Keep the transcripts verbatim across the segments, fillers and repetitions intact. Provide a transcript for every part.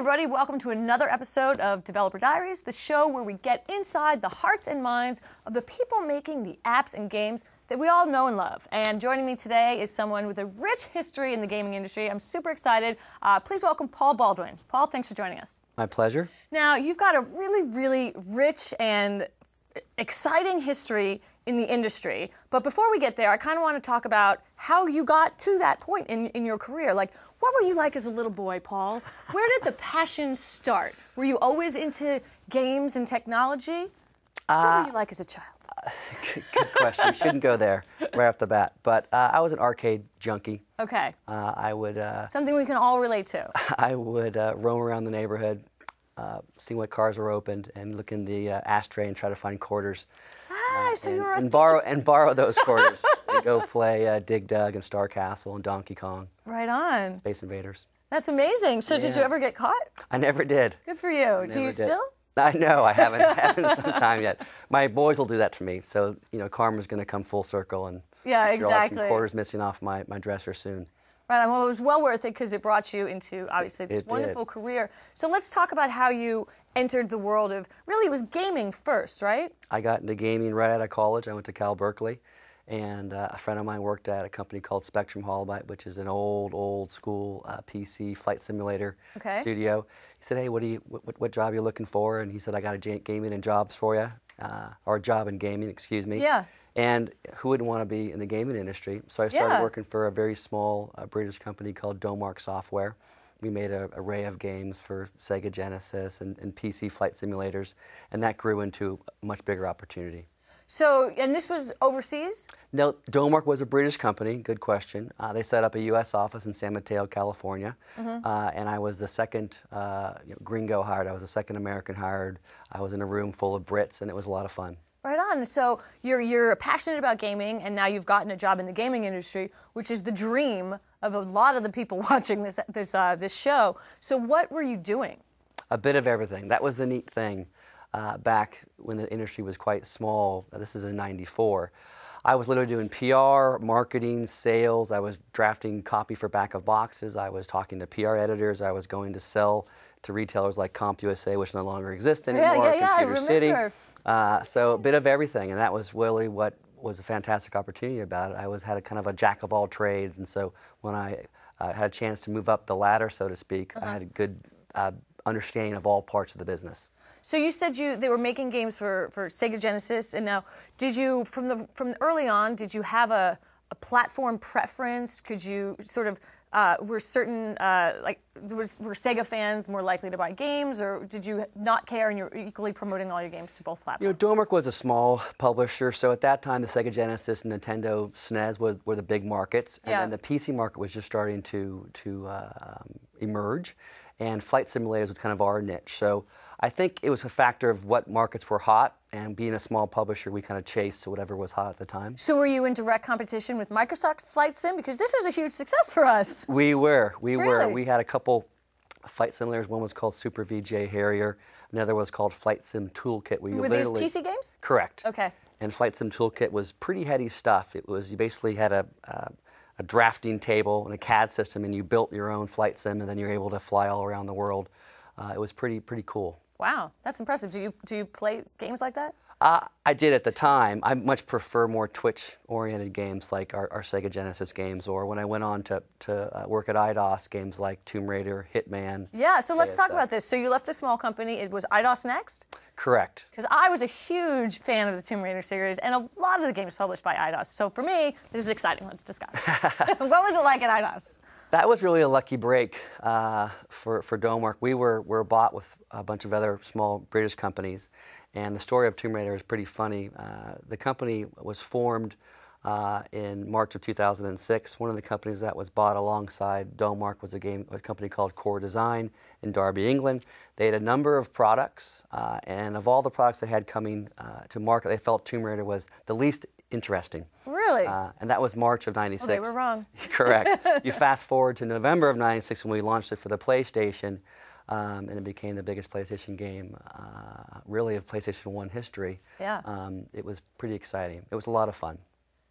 everybody. Welcome to another episode of Developer Diaries, the show where we get inside the hearts and minds of the people making the apps and games that we all know and love. And joining me today is someone with a rich history in the gaming industry. I'm super excited. Uh, please welcome Paul Baldwin. Paul, thanks for joining us. My pleasure. Now, you've got a really, really rich and exciting history in the industry. But before we get there, I kind of want to talk about how you got to that point in, in your career. Like, what were you like as a little boy, Paul? Where did the passion start? Were you always into games and technology? Uh, what were you like as a child? Good, good question. You shouldn't go there right off the bat. But uh, I was an arcade junkie. Okay. Uh, I would. Uh, Something we can all relate to. I would uh, roam around the neighborhood, uh, see what cars were opened, and look in the uh, ashtray and try to find quarters. Ah, uh, so and, you were a and thief. borrow and borrow those quarters and go play uh, Dig Dug and Star Castle and Donkey Kong, Right on. Space Invaders. That's amazing. So did you Yeah. ever get caught? I never did. Good for you. I Do you never did. still? I know I haven't. I haven't some time yet. My boys will do that to me. So you know, karma's going to come full circle, and Yeah, I'm sure I'll have some exactly. quarters missing off my, my dresser soon. Right on. Well, it was well worth it because it brought you into, obviously, this It did. wonderful career. So let's talk about how you entered the world of, really, it was gaming first, right? I got into gaming right out of college. I went to Cal Berkeley, and uh, a friend of mine worked at a company called Spectrum Holobyte, which is an old, old school uh, P C flight simulator Okay. studio. He said, "Hey, what do you, what, what job are you looking for?" And he said, "I got a j- gaming and jobs for you, uh, or a job in gaming, excuse me." Yeah. And who wouldn't want to be in the gaming industry? So I started Yeah. working for a very small uh, British company called Domark Software. We made an array of games for Sega Genesis and, and P C flight simulators, and that grew into a much bigger opportunity. So, and this was overseas? No, Domark was a British company. Good question. Uh, they set up a U S office in San Mateo, California, Mm-hmm. uh, and I was the second uh, you know, gringo hired. I was the second American hired. I was in a room full of Brits, and it was a lot of fun. Right on. So you're you're passionate about gaming, and now you've gotten a job in the gaming industry, which is the dream of a lot of the people watching this this uh, this show. So what were you doing? A bit of everything. That was the neat thing. Uh, back when the industry was quite small, this is in ninety-four, I was literally doing P R, marketing, sales. I was drafting copy for back of boxes. I was talking to P R editors. I was going to sell to retailers like CompUSA, which no longer exists anymore, yeah, yeah, I Computer City. remember. Uh, so a bit of everything, and that was really what was a fantastic opportunity about it. I was had a kind of a jack of all trades, and so when I uh, had a chance to move up the ladder, so to speak, I had a good uh, understanding of all parts of the business. So you said you they were making games for, for Sega Genesis, and now did you from the from early on did you have a, a platform preference? Could you sort of uh, were certain uh, like was were Sega fans more likely to buy games, or did you not care and you're equally promoting all your games to both You know, platforms? Domark was a small publisher, so at that time the Sega Genesis and Nintendo S N E S were, were the big markets, and Yeah. then the P C market was just starting to to uh, um, emerge, and flight simulators was kind of our niche. So I think it was a factor of what markets were hot, and being a small publisher, we kind of chased whatever was hot at the time. So were you in direct competition with Microsoft Flight Sim, because this was a huge success for us? We were, we were. Really? We had a couple flight simulators. One was called Super V J Harrier. Another was called Flight Sim Toolkit. Where you Were these literally, P C games? Correct. Okay. And Flight Sim Toolkit was pretty heady stuff. It was, you basically had a, uh, a drafting table and a C A D system, and you built your own flight sim, and then you're able to fly all around the world. Uh, it was pretty pretty cool. Wow, that's impressive. Do you do you play games like that? Uh, I did at the time. I much prefer more Twitch-oriented games like our, our Sega Genesis games, or when I went on to, to uh, work at Eidos, games like Tomb Raider, Hitman. Yeah, so let's talk Deus about Ex. this. So you left the small company. It was Eidos next? Correct. Because I was a huge fan of the Tomb Raider series, and a lot of the games published by Eidos. So for me, this is exciting. Let's discuss. What was it like at Eidos? That was really a lucky break uh, for, for Domark. We were, were bought with a bunch of other small British companies, and the story of Tomb Raider is pretty funny. Uh, the company was formed uh, in March of two thousand six. One of the companies that was bought alongside Domark was a, game, a company called Core Design in Derby, England. They had a number of products, uh, and of all the products they had coming uh, to market, they felt Tomb Raider was the least interesting. Really? Uh, and that was March of ninety-six. Oh, they were wrong. Correct. You fast forward to November of ninety-six when we launched it for the PlayStation, um, and it became the biggest PlayStation game, uh, really, of PlayStation one history. Yeah. Um, it was pretty exciting. It was a lot of fun.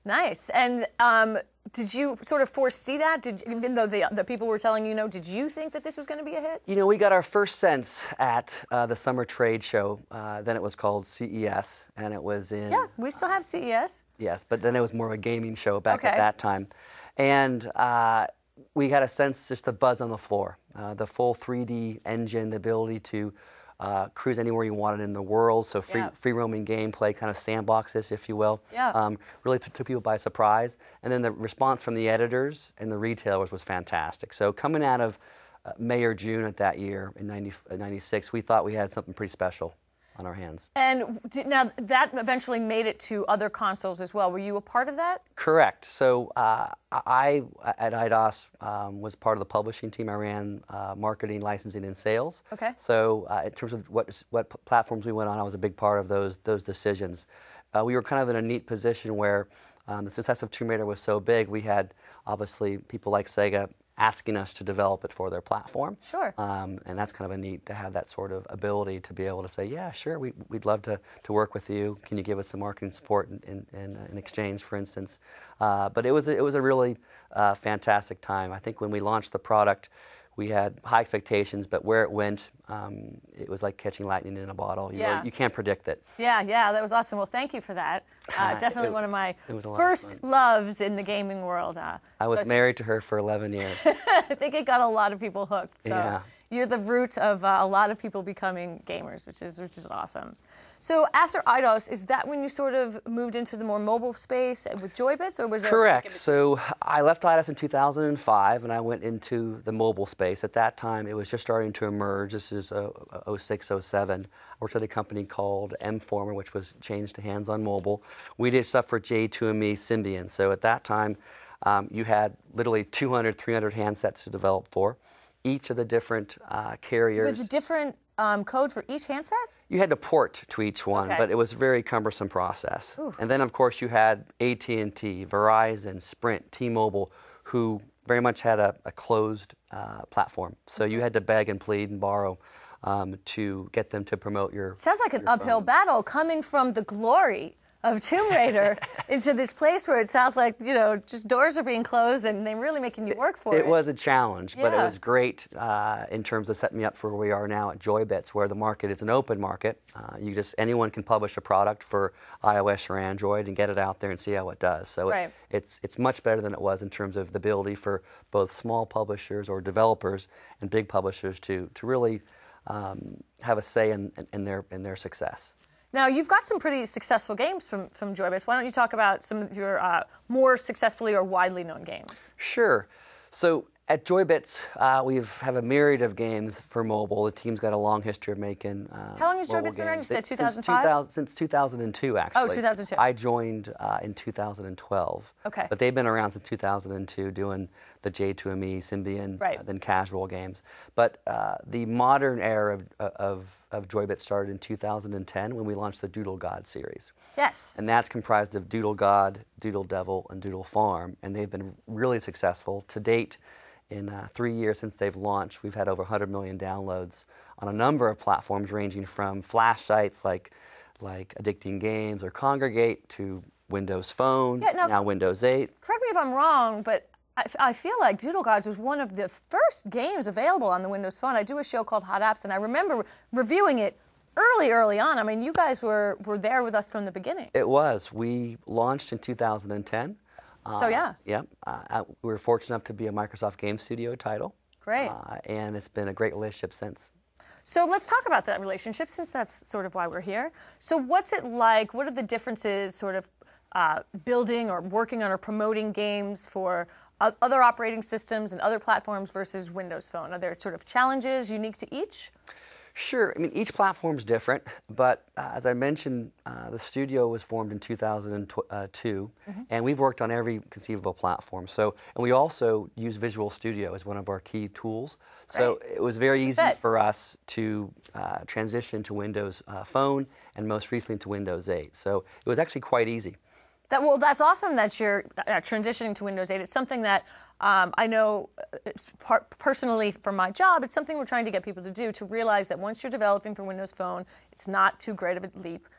Nice. And um, did you sort of foresee that? Did, even though the, the people were telling you no, did you think that this was going to be a hit? You know, we got our first sense at uh, the summer trade show. Uh, then it was called C E S, and it was in... Yeah, we still have C E S. Yes, but then it was more of a gaming show back Okay. at that time. And uh, we had a sense, just the buzz on the floor. Uh, the full three D engine, the ability to uh, cruise anywhere you wanted in the world, so free, Yeah. free roaming gameplay, kind of sandboxes, if you will. Yeah. Um, really t- took people by surprise. And then the response from the editors and the retailers was fantastic. So coming out of uh, May or June of that year in ninety, uh, ninety-six, we thought we had something pretty special on our hands. And did, now that eventually made it to other consoles as well. Were you a part of that? Correct. So uh, I, at I D O S, um, was part of the publishing team. I ran uh, marketing, licensing, and sales. Okay. So uh, in terms of what what p- platforms we went on, I was a big part of those those decisions. Uh, we were kind of in a neat position where um, the success of Tomb Raider was so big. We had obviously people like Sega asking us to develop it for their platform. Sure. Um, and that's kind of a neat to have that sort of ability to be able to say, yeah, sure, we, we'd love to, to work with you. Can you give us some marketing support in, in, in, in exchange, for instance? Uh, but it was, it was a really uh, fantastic time. I think when we launched the product, we had high expectations, but where it went, um, it was like catching lightning in a bottle. You, Yeah. really, you can't predict it. Yeah, yeah, that was awesome. Well, thank you for that. Uh, Uh, definitely it- one of my it was a lot of first fun. loves in the gaming world. Uh, I was so married to her for eleven years. I think it got a lot of people hooked. So Yeah. you're the root of uh, a lot of people becoming gamers, which is which is awesome. So after I D O S, is that when you sort of moved into the more mobile space with Joybits, or was there Correct. So I left I D O S in two thousand five, and I went into the mobile space. At that time, it was just starting to emerge. This is uh, oh six, oh seven. I worked at a company called M-Former, which was changed to Hands on Mobile. We did stuff for J two M E Symbian. So at that time, um, you had literally two hundred, three hundred handsets to develop for. Each of the different uh, carriers. with a different um, code for each handset? You had to port to each one, Okay. but it was a very cumbersome process. And then, of course, you had A T and T, Verizon, Sprint, T-Mobile, who very much had a, a closed uh, platform. So you had to beg and plead and borrow um, to get them to promote your. Sounds like an uphill battle coming from the glory of Tomb Raider into this place where it sounds like, you know, just doors are being closed and they're really making you work for it. It was a challenge, but it Yeah. was great uh, in terms of setting me up for where we are now at Joybits, where the market is an open market. Uh, you just anyone can publish a product for iOS or Android and get it out there and see how it does. So Right. it, it's it's much better than it was in terms of the ability for both small publishers or developers and big publishers to to really um, have a say in, in, in their in their success. Now, you've got some pretty successful games from, from Joybits. Why don't you talk about some of your uh, more successfully or widely known games? Sure. So at Joybits, uh, we have a myriad of games for mobile. The team's got a long history of making. Uh, How long has mobile Joybits been around? You games. said It- since two thousand five? two thousand Since two thousand two, actually. Oh, two thousand two. I joined uh, in two thousand twelve. Okay. But they've been around since two thousand two doing the J two M E, Symbian, Right. uh, then casual games. But uh, the modern era of, of, of Joybits started in two thousand ten when we launched the Doodle God series. Yes. And that's comprised of Doodle God, Doodle Devil, and Doodle Farm. And they've been really successful. To date, in uh, three years since they've launched, we've had over one hundred million downloads on a number of platforms ranging from flash sites like, like Addicting Games or Congregate to Windows Phone, Yeah, now- now Windows eight. Correct me if I'm wrong, but I, I feel like Doodle Gods was one of the first games available on the Windows Phone. I do a show called Hot Apps, and I remember reviewing it early, early on. I mean, you guys were, were there with us from the beginning. It was. We launched in two thousand ten. So, yeah. Yeah. Uh, we were fortunate enough to be a Microsoft Game Studio title. Great. Uh, and it's been a great relationship since. So let's talk about that relationship, since that's sort of why we're here. So what's it like? What are the differences sort of uh, building or working on or promoting games for o- other operating systems and other platforms versus Windows Phone? Are there sort of challenges unique to each? Sure. I mean, each platform's different, but uh, as I mentioned, uh, the studio was formed in two thousand two, Mm-hmm. and we've worked on every conceivable platform. So, and we also use Visual Studio as one of our key tools. So Great. it was very easy fit. for us to uh, transition to Windows uh, Phone and most recently to Windows eight. So it was actually quite easy. That, well, that's awesome that you're uh, transitioning to Windows eight. It's something that um, I know uh, it's par- personally for my job, it's something we're trying to get people to do, to realize that once you're developing for Windows Phone, it's not too great of a leap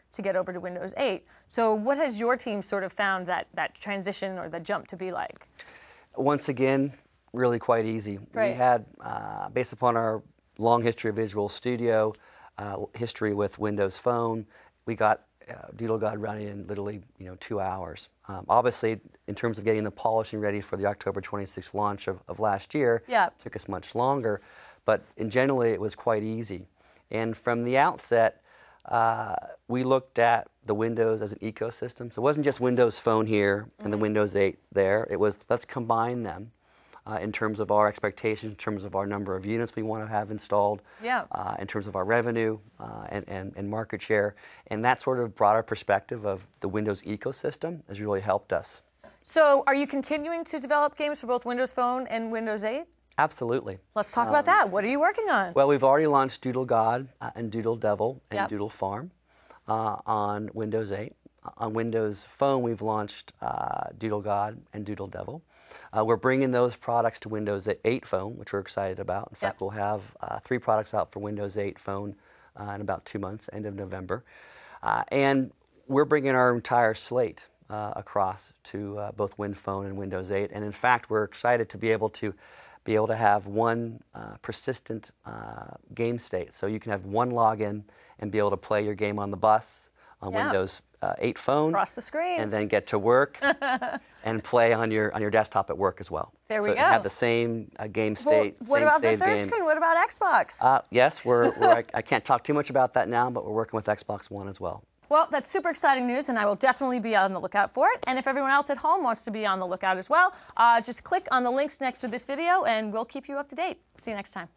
to get over to Windows eight. So what has your team sort of found that, that transition or the jump to be like? Once again, really quite easy. Right. We had, uh, based upon our long history of Visual Studio, uh, history with Windows Phone, we got uh, Doodle God running in literally, you know, two hours. Um, obviously, in terms of getting the polishing ready for the October twenty-sixth launch of, of last year, yeah. it took us much longer, but in generally it was quite easy. And from the outset, uh, we looked at the Windows as an ecosystem. So it wasn't just Windows Phone here and mm-hmm. the Windows eight there. It was, let's combine them. Uh, in terms of our expectations, in terms of our number of units we want to have installed, yeah. uh, in terms of our revenue uh, and, and, and market share. And that sort of broader perspective of the Windows ecosystem has really helped us. So are you continuing to develop games for both Windows Phone and Windows eight? Absolutely. Let's talk um, about that. What are you working on? Well, we've already launched Doodle God uh, and Doodle Devil and yep. Doodle Farm uh, on Windows eight. On Windows Phone, we've launched uh, Doodle God and Doodle Devil. Uh, we're bringing those products to Windows eight Phone, which we're excited about. In fact, yep. we'll have uh, three products out for Windows eight Phone uh, in about two months, end of November. Uh, and we're bringing our entire slate uh, across to uh, both Win Phone and Windows eight. And in fact, we're excited to be able to be able to have one uh, persistent uh, game state. So you can have one login and be able to play your game on the bus on yeah. Windows uh, eight Phone. Across the screens. And then get to work and play on your on your desktop at work as well. There so we go. have the same uh, game state, well, what same about the save third game. screen? What about Xbox? Uh, yes, we're, we're I, I can't talk too much about that now, but we're working with Xbox One as well. Well, that's super exciting news, and I will definitely be on the lookout for it. And if everyone else at home wants to be on the lookout as well, uh, just click on the links next to this video, and we'll keep you up to date. See you next time.